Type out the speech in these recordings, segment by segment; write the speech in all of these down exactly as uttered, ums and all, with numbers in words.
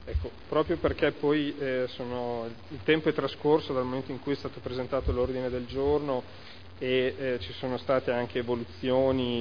Ecco, proprio perché poi eh, sono, il tempo è trascorso dal momento in cui è stato presentato l'ordine del giorno e eh, ci sono state anche evoluzioni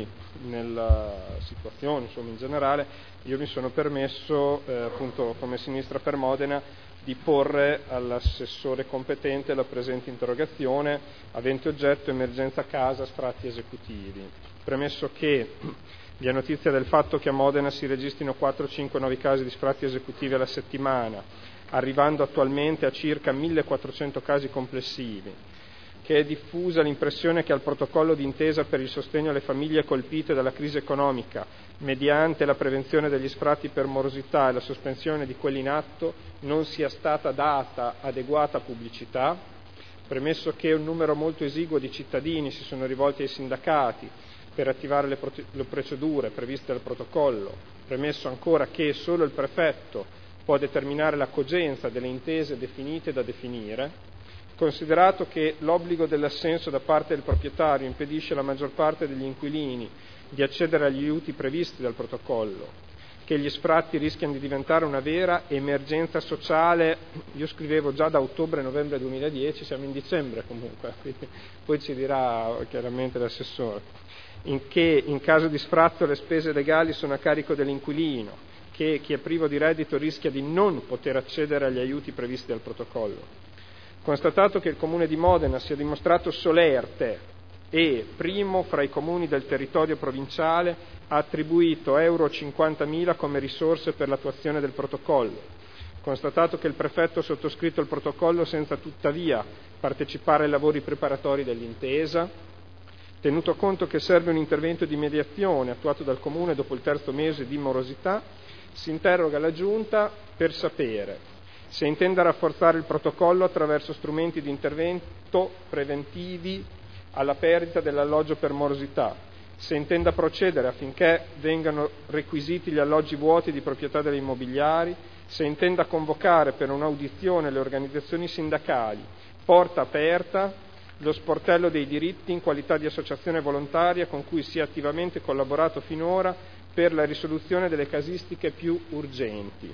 nella situazione, insomma, in generale, io mi sono permesso, eh, appunto come Sinistra per Modena, di porre all'assessore competente la presente interrogazione avente oggetto emergenza casa sfratti esecutivi. Premesso che vi è notizia del fatto che a Modena si registrino quattro, cinque, nove casi di sfratti esecutivi alla settimana, arrivando attualmente a circa millequattrocento casi complessivi, che è diffusa l'impressione che al protocollo d'intesa per il sostegno alle famiglie colpite dalla crisi economica, mediante la prevenzione degli sfratti per morosità e la sospensione di quelli in atto, non sia stata data adeguata pubblicità, premesso che un numero molto esiguo di cittadini si sono rivolti ai sindacati per attivare le, prote- le procedure previste dal protocollo, premesso ancora che solo il prefetto può determinare la cogenza delle intese definite da definire, considerato che l'obbligo dell'assenso da parte del proprietario impedisce alla maggior parte degli inquilini di accedere agli aiuti previsti dal protocollo, che gli sfratti rischiano di diventare una vera emergenza sociale, io scrivevo già da ottobre-novembre duemiladieci, siamo in dicembre comunque, quindi poi ci dirà chiaramente l'assessore, in che in caso di sfratto le spese legali sono a carico dell'inquilino, che chi è privo di reddito rischia di non poter accedere agli aiuti previsti dal protocollo. Constatato che il Comune di Modena si è dimostrato solerte e primo fra i comuni del territorio provinciale, ha attribuito euro cinquantamila come risorse per l'attuazione del protocollo. Constatato che il prefetto ha sottoscritto il protocollo senza tuttavia partecipare ai lavori preparatori dell'intesa, tenuto conto che serve un intervento di mediazione attuato dal Comune dopo il terzo mese di morosità, si interroga la Giunta per sapere se intenda rafforzare il protocollo attraverso strumenti di intervento preventivi alla perdita dell'alloggio per morosità, se intenda procedere affinché vengano requisiti gli alloggi vuoti di proprietà delle immobiliari, se intenda convocare per un'audizione le organizzazioni sindacali, porta aperta, lo sportello dei diritti in qualità di associazione volontaria con cui si è attivamente collaborato finora per la risoluzione delle casistiche più urgenti.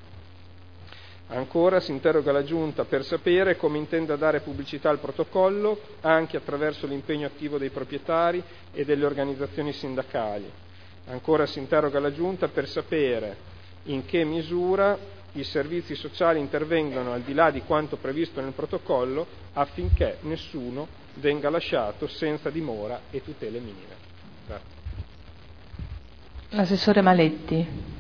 Ancora si interroga la Giunta per sapere come intenda dare pubblicità al protocollo anche attraverso l'impegno attivo dei proprietari e delle organizzazioni sindacali. Ancora si interroga la Giunta per sapere in che misura i servizi sociali intervengano al di là di quanto previsto nel protocollo affinché nessuno venga lasciato senza dimora e tutele minime. Grazie. L'assessore Maletti.